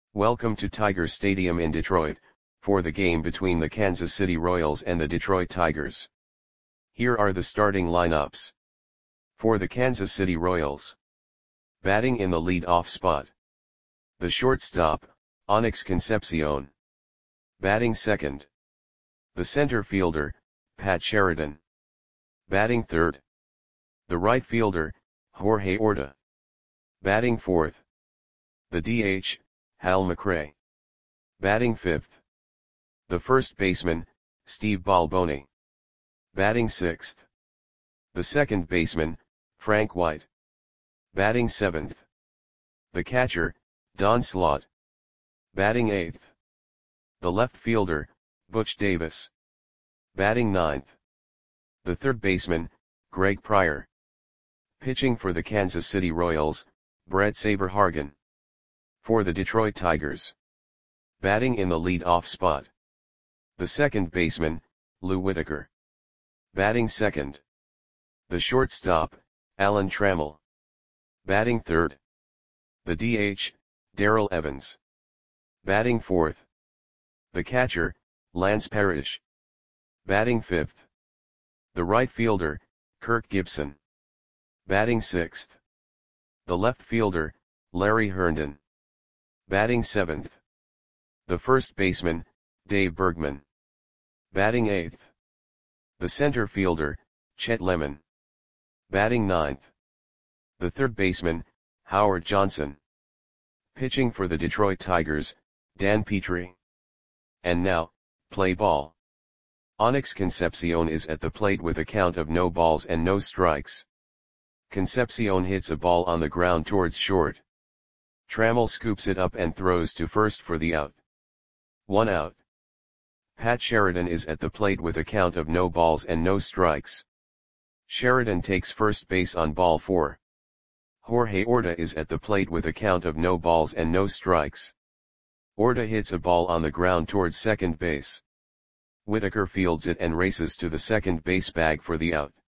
Welcome to Tiger Stadium in Detroit, for the game between the Kansas City Royals and the Detroit Tigers. Here are the starting lineups. For the Kansas City Royals. Batting in the lead-off spot. The shortstop, Onyx Concepcion. Batting second. The center fielder, Pat Sheridan. Batting third. The right fielder, Jorge Orta. Batting fourth. The DH, Hal McRae. Batting fifth. The first baseman, Steve Balboni. Batting sixth. The second baseman, Frank White. Batting seventh. The catcher, Don Slaught. Batting eighth. The left fielder, Butch Davis. Batting ninth. The third baseman, Greg Pryor. Pitching for the Kansas City Royals, Brett Saberhagen. For the Detroit Tigers. Batting in the lead-off spot. The second baseman, Lou Whitaker. Batting second. The shortstop, Alan Trammell. Batting third. The DH, Darrell Evans. Batting fourth. The catcher, Lance Parrish. Batting fifth. The right fielder, Kirk Gibson. Batting sixth. The left fielder, Larry Herndon. Batting seventh. The first baseman, Dave Bergman. Batting eighth. The center fielder, Chet Lemon. Batting ninth. The third baseman, Howard Johnson. Pitching for the Detroit Tigers, Dan Petrie. And now, play ball. Onyx Concepcion is at the plate with a count of no balls and no strikes. Concepcion hits a ball on the ground towards short. Trammell scoops it up and throws to first for the out. 1 out. Pat Sheridan is at the plate with a count of no balls and no strikes. Sheridan takes first base on ball 4. Jorge Orta is at the plate with a count of no balls and no strikes. Orta hits a ball on the ground towards second base. Whitaker fields it and races to the second base bag for the out.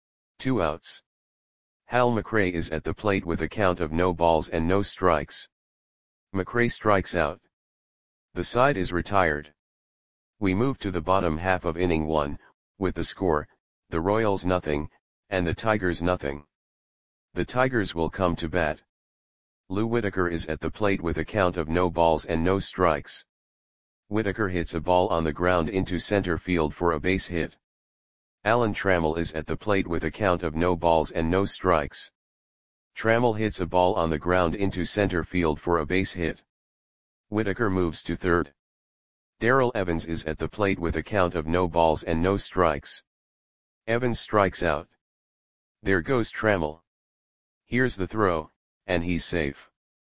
2 outs. Hal McRae is at the plate with a count of no balls and no strikes. McRae strikes out. The side is retired. We move to the bottom half of inning 1, with the score, the Royals nothing, and the Tigers nothing. The Tigers will come to bat. Lou Whitaker is at the plate with a count of no balls and no strikes. Whitaker hits a ball on the ground into center field for a base hit. Alan Trammell is at the plate with a count of no balls and no strikes. Trammell hits a ball on the ground into center field for a base hit. Whitaker moves to third. Darrell Evans is at the plate with a count of no balls and no strikes. Evans strikes out. There goes Trammell. Here's the throw, and he's safe.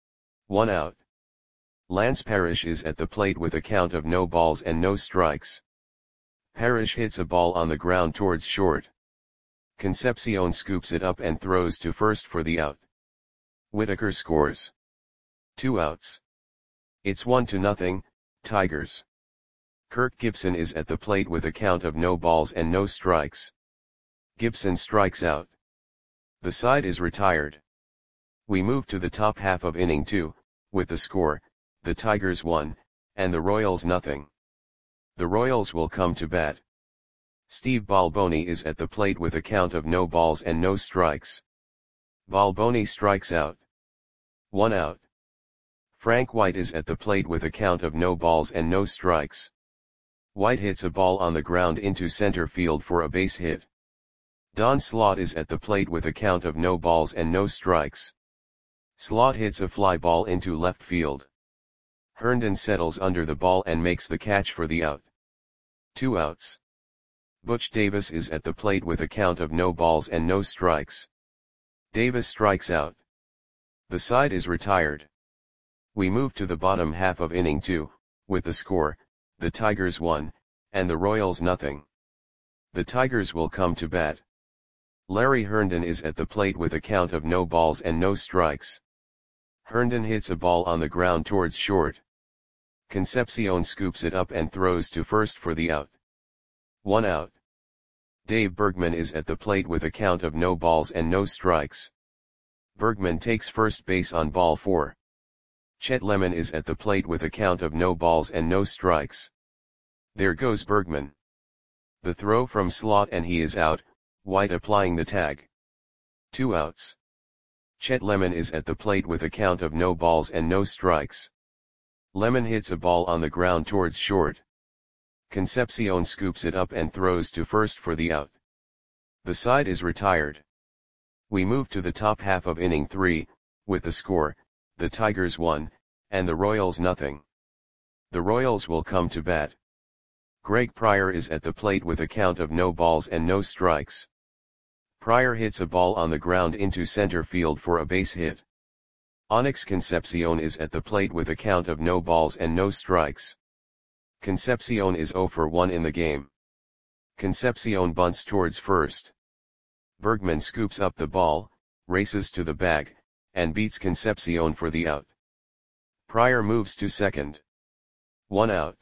1 out. Lance Parrish is at the plate with a count of no balls and no strikes. Parrish hits a ball on the ground towards short. Concepcion scoops it up and throws to first for the out. Whitaker scores. 2 outs. It's 1-0, Tigers. Kirk Gibson is at the plate with a count of no balls and no strikes. Gibson strikes out. The side is retired. We move to the top half of inning 2, with the score, the Tigers 1, and the Royals nothing. The Royals will come to bat. Steve Balboni is at the plate with a count of no balls and no strikes. Balboni strikes out. 1 out. Frank White is at the plate with a count of no balls and no strikes. White hits a ball on the ground into center field for a base hit. Don Slaught is at the plate with a count of no balls and no strikes. Slaught hits a fly ball into left field. Herndon settles under the ball and makes the catch for the out. 2 outs. Butch Davis is at the plate with a count of no balls and no strikes. Davis strikes out. The side is retired. We move to the bottom half of inning 2, with the score, the Tigers 1, and the Royals nothing. The Tigers will come to bat. Larry Herndon is at the plate with a count of no balls and no strikes. Herndon hits a ball on the ground towards short. Concepcion scoops it up and throws to first for the out. 1 out. Dave Bergman is at the plate with a count of no balls and no strikes. Bergman takes first base on ball 4. Chet Lemon is at the plate with a count of no balls and no strikes. There goes Bergman. The throw from Slot and he is out, White applying the tag. 2 outs. Chet Lemon is at the plate with a count of no balls and no strikes. Lemon hits a ball on the ground towards short. Concepcion scoops it up and throws to first for the out. The side is retired. We move to the top half of inning 3, with the score, the Tigers 1, and the Royals nothing. The Royals will come to bat. Greg Pryor is at the plate with a count of no balls and no strikes. Pryor hits a ball on the ground into center field for a base hit. Onyx Concepcion is at the plate with a count of no balls and no strikes. Concepcion is 0 for 1 in the game. Concepcion bunts towards first. Bergman scoops up the ball, races to the bag, and beats Concepcion for the out. Pryor moves to second. 1 out.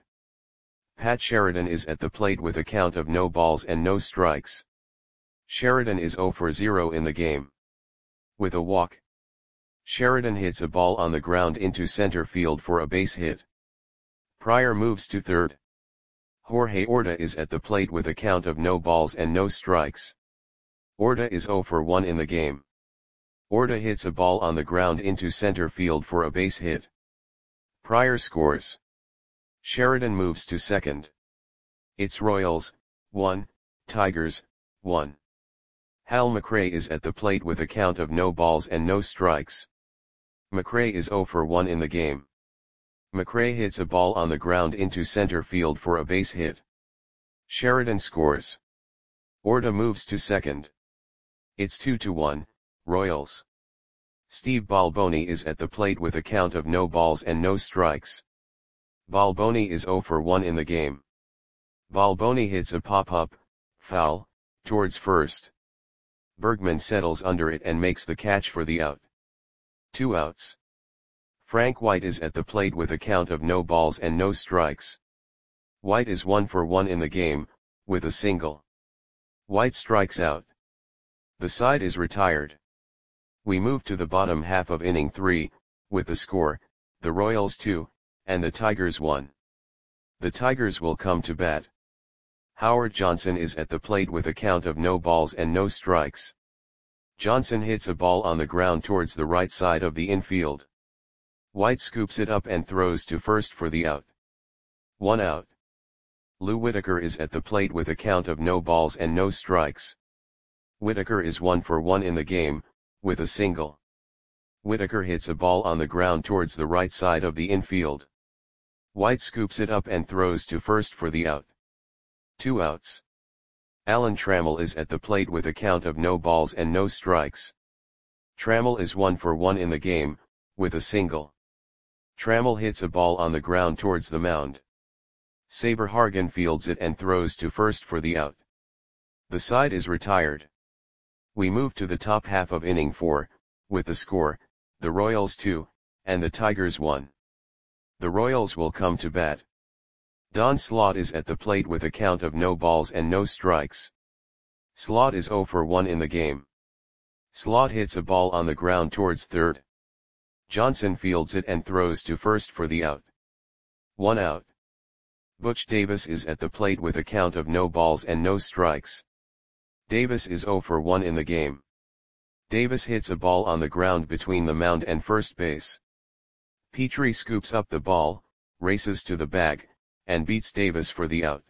Pat Sheridan is at the plate with a count of no balls and no strikes. Sheridan is 0 for 0 in the game. With a walk, Sheridan hits a ball on the ground into center field for a base hit. Pryor moves to third. Jorge Orta is at the plate with a count of no balls and no strikes. Orta is 0 for 1 in the game. Orta hits a ball on the ground into center field for a base hit. Pryor scores. Sheridan moves to second. It's Royals, 1, Tigers, 1. Hal McRae is at the plate with a count of no balls and no strikes. McRae is 0 for 1 in the game. McRae hits a ball on the ground into center field for a base hit. Sheridan scores. Orta moves to second. It's 2-1, Royals. Steve Balboni is at the plate with a count of no balls and no strikes. Balboni is 0 for 1 in the game. Balboni hits a pop-up, foul, towards first. Bergman settles under it and makes the catch for the out. 2 outs. Frank White is at the plate with a count of no balls and no strikes. White is 1 for 1 in the game, with a single. White strikes out. The side is retired. We move to the bottom half of inning 3, with the score, the Royals 2, and the Tigers 1. The Tigers will come to bat. Howard Johnson is at the plate with a count of no balls and no strikes. Johnson hits a ball on the ground towards the right side of the infield. White scoops it up and throws to first for the out. 1 out. Lou Whitaker is at the plate with a count of no balls and no strikes. Whitaker is 1 for 1 in the game, with a single. Whitaker hits a ball on the ground towards the right side of the infield. White scoops it up and throws to first for the out. 2 outs. Alan Trammell is at the plate with a count of no balls and no strikes. Trammell is 1 for 1 in the game, with a single. Trammell hits a ball on the ground towards the mound. Saber Hargan fields it and throws to first for the out. The side is retired. We move to the top half of inning 4, with the score, the Royals 2, and the Tigers 1. The Royals will come to bat. Don Slot is at the plate with a count of no balls and no strikes. Slot is 0 for 1 in the game. Slot hits a ball on the ground towards third. Johnson fields it and throws to first for the out. 1 out. Butch Davis is at the plate with a count of no balls and no strikes. Davis is 0 for 1 in the game. Davis hits a ball on the ground between the mound and first base. Petrie scoops up the ball, races to the bag, and beats Davis for the out.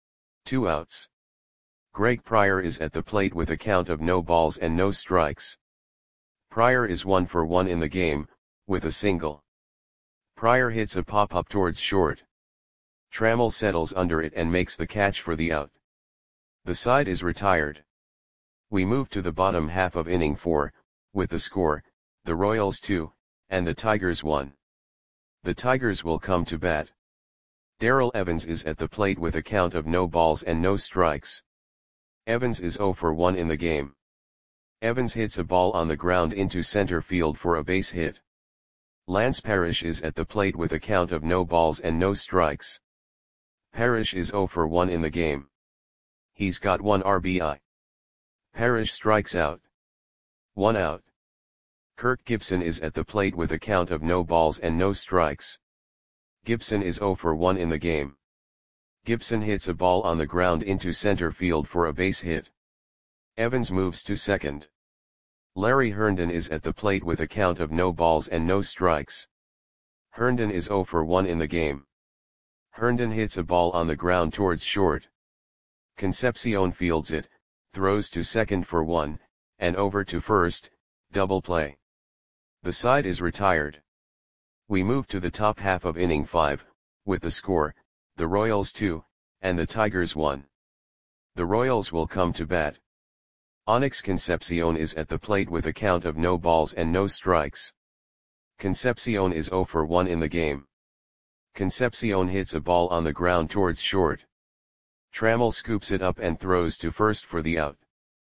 2 outs. Greg Pryor is at the plate with a count of no balls and no strikes. Pryor is 1 for 1 in the game, with a single. Pryor hits a pop-up towards short. Trammell settles under it and makes the catch for the out. The side is retired. We move to the bottom half of inning 4, with the score, the Royals 2, and the Tigers 1. The Tigers will come to bat. Darrell Evans is at the plate with a count of no balls and no strikes. Evans is 0 for 1 in the game. Evans hits a ball on the ground into center field for a base hit. Lance Parrish is at the plate with a count of no balls and no strikes. Parrish is 0 for 1 in the game. He's got 1 RBI. Parrish strikes out. 1 out. Kirk Gibson is at the plate with a count of no balls and no strikes. Gibson is 0 for 1 in the game. Gibson hits a ball on the ground into center field for a base hit. Evans moves to second. Larry Herndon is at the plate with a count of no balls and no strikes. Herndon is 0 for 1 in the game. Herndon hits a ball on the ground towards short. Concepcion fields it, throws to second for 1, and over to first, double play. The side is retired. We move to the top half of inning 5, with the score, the Royals 2, and the Tigers 1. The Royals will come to bat. Onyx Concepcion is at the plate with a count of no balls and no strikes. Concepcion is 0 for 1 in the game. Concepcion hits a ball on the ground towards short. Trammell scoops it up and throws to first for the out.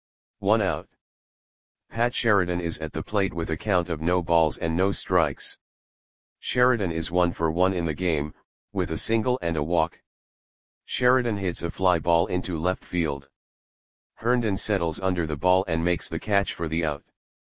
1 out. Pat Sheridan is at the plate with a count of no balls and no strikes. Sheridan is 1 for 1 in the game, with a single and a walk. Sheridan hits a fly ball into left field. Herndon settles under the ball and makes the catch for the out.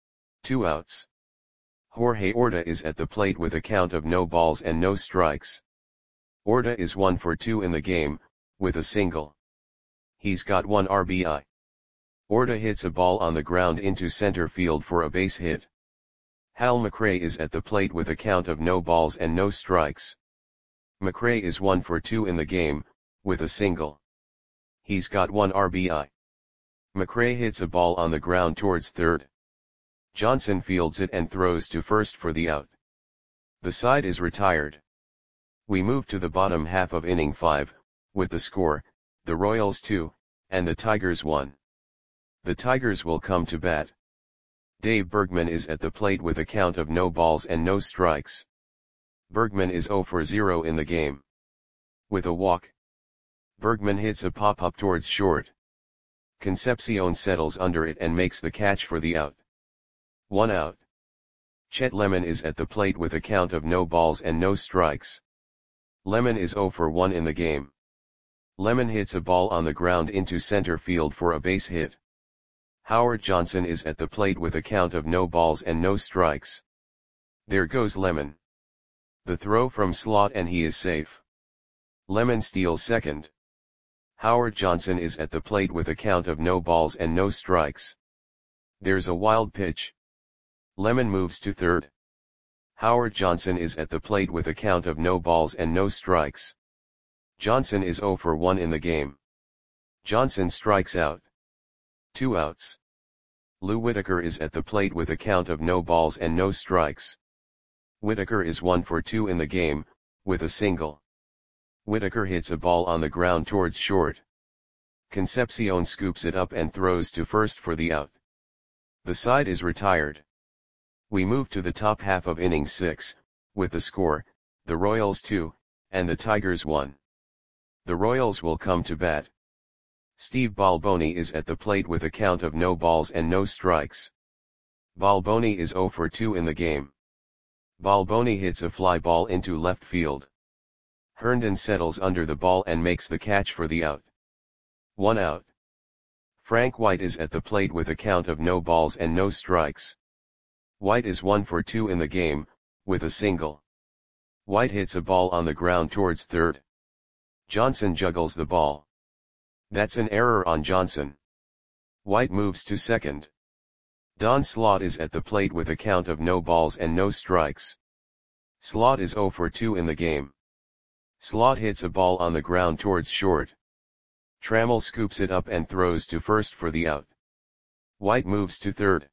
2 outs. Jorge Orta is at the plate with a count of no balls and no strikes. Orta is 1 for 2 in the game, with a single. He's got 1 RBI. Orta hits a ball on the ground into center field for a base hit. Hal McRae is at the plate with a count of no balls and no strikes. McRae is 1 for 2 in the game, with a single. He's got 1 RBI. McRae hits a ball on the ground towards third. Johnson fields it and throws to first for the out. The side is retired. We move to the bottom half of inning 5, with the score, the Royals 2, and the Tigers 1. The Tigers will come to bat. Dave Bergman is at the plate with a count of no balls and no strikes. Bergman is 0 for 0 in the game. With a walk. Bergman hits a pop-up towards short. Concepcion settles under it and makes the catch for the out. 1 out. Chet Lemon is at the plate with a count of no balls and no strikes. Lemon is 0 for 1 in the game. Lemon hits a ball on the ground into center field for a base hit. Howard Johnson is at the plate with a count of no balls and no strikes. There goes Lemon. The throw from slot and he is safe. Lemon steals second. Howard Johnson is at the plate with a count of no balls and no strikes. There's a wild pitch. Lemon moves to third. Howard Johnson is at the plate with a count of no balls and no strikes. Johnson is 0 for 1 in the game. Johnson strikes out. 2 outs. Lou Whitaker is at the plate with a count of no balls and no strikes. Whitaker is 1 for 2 in the game, with a single. Whitaker hits a ball on the ground towards short. Concepcion scoops it up and throws to first for the out. The side is retired. We move to the top half of inning 6, with the score, the Royals 2, and the Tigers 1. The Royals will come to bat. Steve Balboni is at the plate with a count of no balls and no strikes. Balboni is 0 for 2 in the game. Balboni hits a fly ball into left field. Herndon settles under the ball and makes the catch for the out. 1 out. Frank White is at the plate with a count of no balls and no strikes. White is 1 for 2 in the game, with a single. White hits a ball on the ground towards third. Johnson juggles the ball. That's an error on Johnson. White moves to second. Don Slaught is at the plate with a count of no balls and no strikes. Slaught is 0 for 2 in the game. Slaught hits a ball on the ground towards short. Trammell scoops it up and throws to first for the out. White moves to third.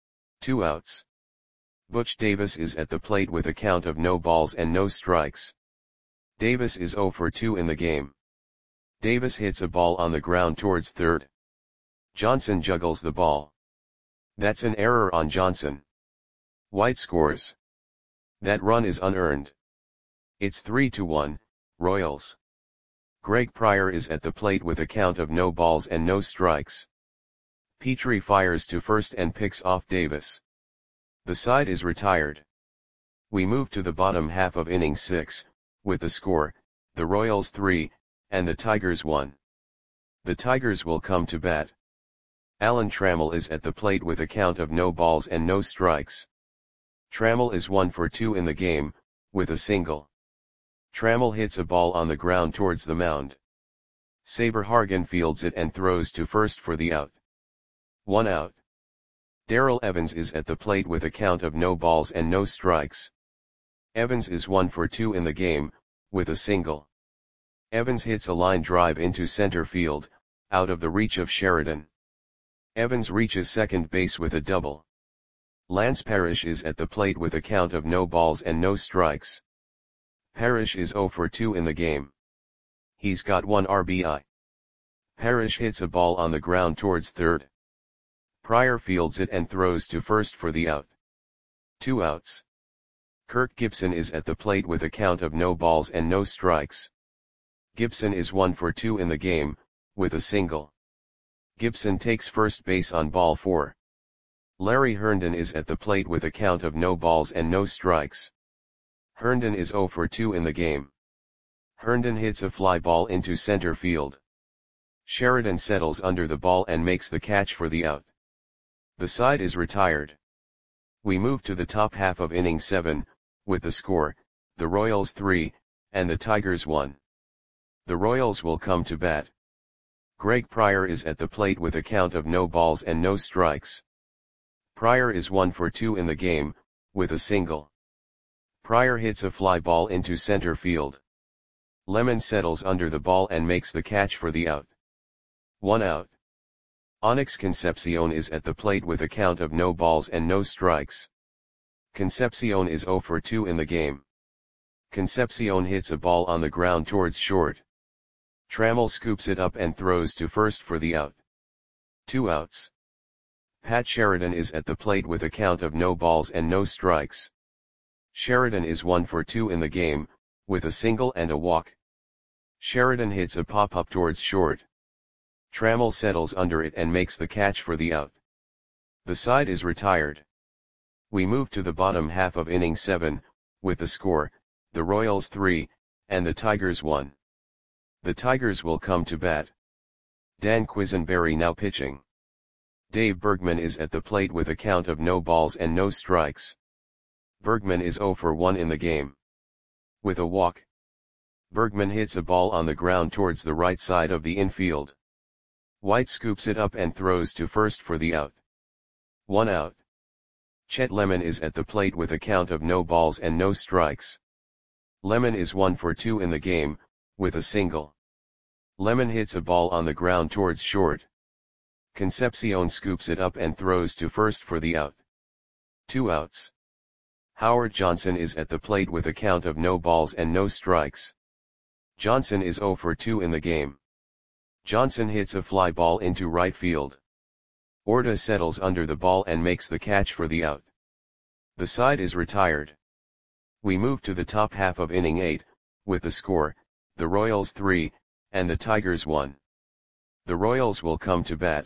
2 outs. Butch Davis is at the plate with a count of no balls and no strikes. Davis is 0 for 2 in the game. Davis hits a ball on the ground towards third. Johnson juggles the ball. That's an error on Johnson. White scores. That run is unearned. It's 3-1, Royals. Greg Pryor is at the plate with a count of no balls and no strikes. Petrie fires to first and picks off Davis. The side is retired. We move to the bottom half of inning 6, with the score, the Royals 3, and the Tigers 1. The Tigers will come to bat. Alan Trammell is at the plate with a count of no balls and no strikes. Trammell is 1 for 2 in the game, with a single. Trammell hits a ball on the ground towards the mound. Saberhagen fields it and throws to first for the out. 1 out. Darrell Evans is at the plate with a count of no balls and no strikes. Evans is 1 for 2 in the game, with a single. Evans hits a line drive into center field, out of the reach of Sheridan. Evans reaches second base with a double. Lance Parrish is at the plate with a count of no balls and no strikes. Parrish is 0 for 2 in the game. He's got 1 RBI. Parrish hits a ball on the ground towards third. Pryor fields it and throws to first for the out. 2 outs. Kirk Gibson is at the plate with a count of no balls and no strikes. Gibson is 1 for 2 in the game, with a single. Gibson takes first base on ball 4. Larry Herndon is at the plate with a count of no balls and no strikes. Herndon is 0 for 2 in the game. Herndon hits a fly ball into center field. Sheridan settles under the ball and makes the catch for the out. The side is retired. We move to the top half of inning 7, with the score, the Royals 3, and the Tigers 1. The Royals will come to bat. Greg Pryor is at the plate with a count of no balls and no strikes. Pryor is 1 for 2 in the game, with a single. Pryor hits a fly ball into center field. Lemon settles under the ball and makes the catch for the out. 1 out. Onyx Concepcion is at the plate with a count of no balls and no strikes. Concepcion is 0 for 2 in the game. Concepcion hits a ball on the ground towards short. Trammell scoops it up and throws to first for the out. 2 outs. Pat Sheridan is at the plate with a count of no balls and no strikes. Sheridan is 1 for 2 in the game, with a single and a walk. Sheridan hits a pop-up towards short. Trammell settles under it and makes the catch for the out. The side is retired. We move to the bottom half of inning 7, with the score, the Royals 3, and the Tigers 1. The Tigers will come to bat. Dan Quisenberry now pitching. Dave Bergman is at the plate with a count of no balls and no strikes. Bergman is 0 for 1 in the game. With a walk. Bergman hits a ball on the ground towards the right side of the infield. White scoops it up and throws to first for the out. 1 out. Chet Lemon is at the plate with a count of no balls and no strikes. Lemon is 1 for 2 in the game, with a single. Lemon hits a ball on the ground towards short. Concepcion scoops it up and throws to first for the out. 2 outs. Howard Johnson is at the plate with a count of no balls and no strikes. Johnson is 0 for 2 in the game. Johnson hits a fly ball into right field. Orta settles under the ball and makes the catch for the out. The side is retired. We move to the top half of inning 8, with the score, the Royals 3, and the Tigers 1. The Royals will come to bat.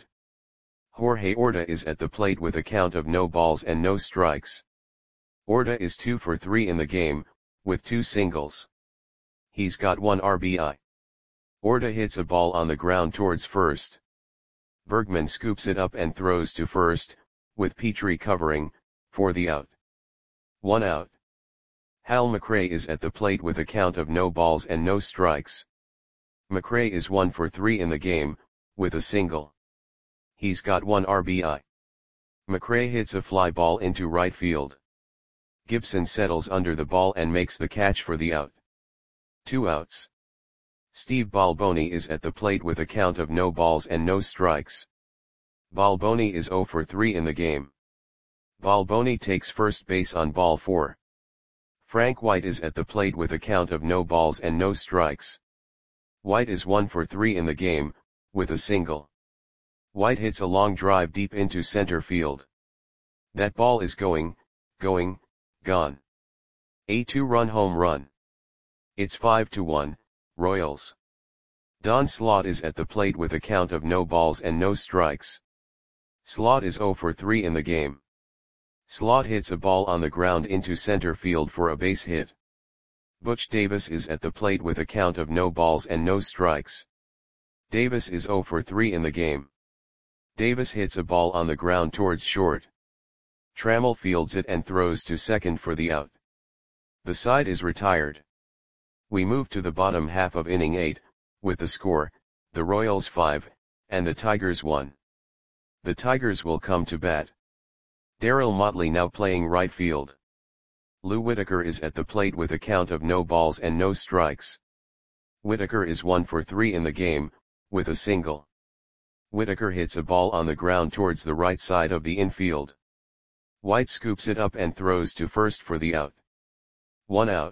Jorge Orta is at the plate with a count of no balls and no strikes. Orta is 2 for 3 in the game, with 2 singles. He's got 1 RBI. Orta hits a ball on the ground towards first. Bergman scoops it up and throws to first, with Petrie covering, for the out. 1 out. Hal McRae is at the plate with a count of no balls and no strikes. McRae is 1 for 3 in the game, with a single. He's got 1 RBI. McRae hits a fly ball into right field. Gibson settles under the ball and makes the catch for the out. 2 outs. Steve Balboni is at the plate with a count of no balls and no strikes. Balboni is 0 for 3 in the game. Balboni takes first base on ball 4. Frank White is at the plate with a count of no balls and no strikes. White is 1 for 3 in the game, with a single. White hits a long drive deep into center field. That ball is gone. A 2-run home run. It's 5-1, Royals. Don Slaught is at the plate with a count of no balls and no strikes. Slaught is 0 for 3 in the game. Slaught hits a ball on the ground into center field for a base hit. Butch Davis is at the plate with a count of no balls and no strikes. Davis is 0 for 3 in the game. Davis hits a ball on the ground towards short. Trammell fields it and throws to second for the out. The side is retired. We move to the bottom half of inning 8, with the score, the Royals 5, and the Tigers 1. The Tigers will come to bat. Darryl Motley now playing right field. Lou Whitaker is at the plate with a count of no balls and no strikes. Whitaker is 1 for 3 in the game, with a single. Whitaker hits a ball on the ground towards the right side of the infield. White scoops it up and throws to first for the out. 1 out.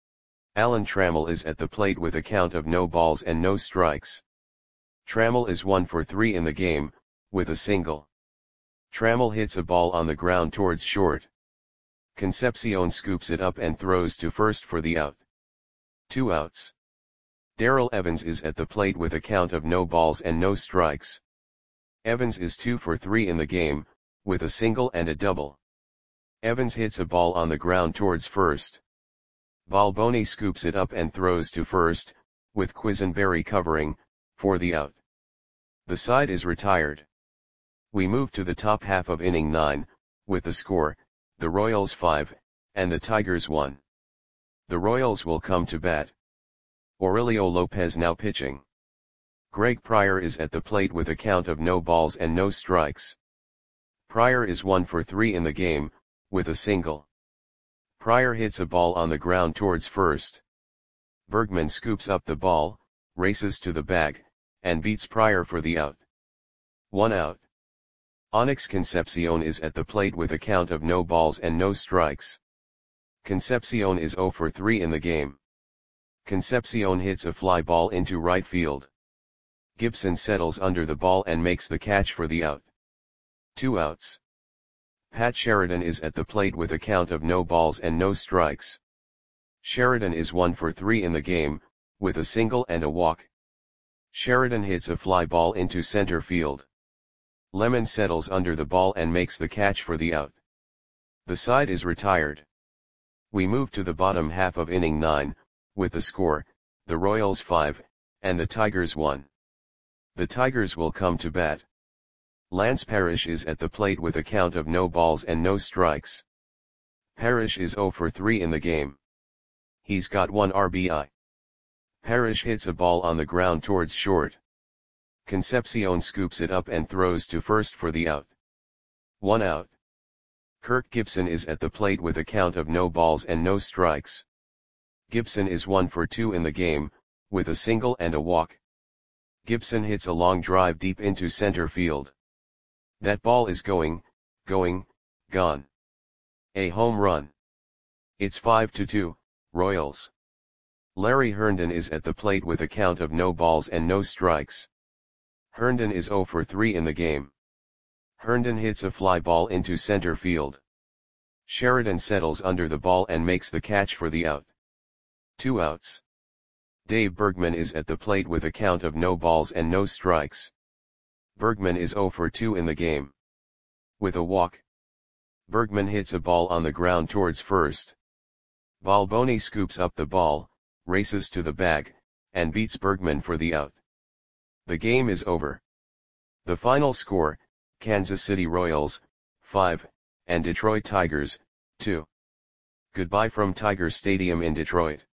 Alan Trammell is at the plate with a count of no balls and no strikes. Trammell is 1 for 3 in the game, with a single. Trammell hits a ball on the ground towards short. Concepcion scoops it up and throws to first for the out. 2 outs. Darrell Evans is at the plate with a count of no balls and no strikes. Evans is 2 for 3 in the game, with a single and a double. Evans hits a ball on the ground towards first. Balboni scoops it up and throws to first, with Quisenberry covering, for the out. The side is retired. We move to the top half of inning 9, with the score, the Royals 5, and the Tigers 1. The Royals will come to bat. Aurelio Lopez now pitching. Greg Pryor is at the plate with a count of no balls and no strikes. Pryor is 1 for 3 in the game, with a single. Pryor hits a ball on the ground towards first. Bergman scoops up the ball, races to the bag, and beats Pryor for the out. 1 out. Onyx Concepcion is at the plate with a count of no balls and no strikes. Concepcion is 0 for 3 in the game. Concepcion hits a fly ball into right field. Gibson settles under the ball and makes the catch for the out. 2 outs. Pat Sheridan is at the plate with a count of no balls and no strikes. Sheridan is 1 for 3 in the game, with a single and a walk. Sheridan hits a fly ball into center field. Lemon settles under the ball and makes the catch for the out. The side is retired. We move to the bottom half of inning 9, with the score, the Royals 5, and the Tigers 1. The Tigers will come to bat. Lance Parrish is at the plate with a count of no balls and no strikes. Parrish is 0 for 3 in the game. He's got 1 RBI. Parrish hits a ball on the ground towards short. Concepcion scoops it up and throws to first for the out. 1 out. Kirk Gibson is at the plate with a count of no balls and no strikes. Gibson is 1 for 2 in the game, with a single and a walk. Gibson hits a long drive deep into center field. That ball is gone. A home run. It's 5-2, Royals. Larry Herndon is at the plate with a count of no balls and no strikes. Herndon is 0 for 3 in the game. Herndon hits a fly ball into center field. Sheridan settles under the ball and makes the catch for the out. 2 outs. Dave Bergman is at the plate with a count of no balls and no strikes. Bergman is 0 for 2 in the game. With a walk. Bergman hits a ball on the ground towards first. Balboni scoops up the ball, races to the bag, and beats Bergman for the out. The game is over. The final score, Kansas City Royals, 5, and Detroit Tigers, 2. Goodbye from Tiger Stadium in Detroit.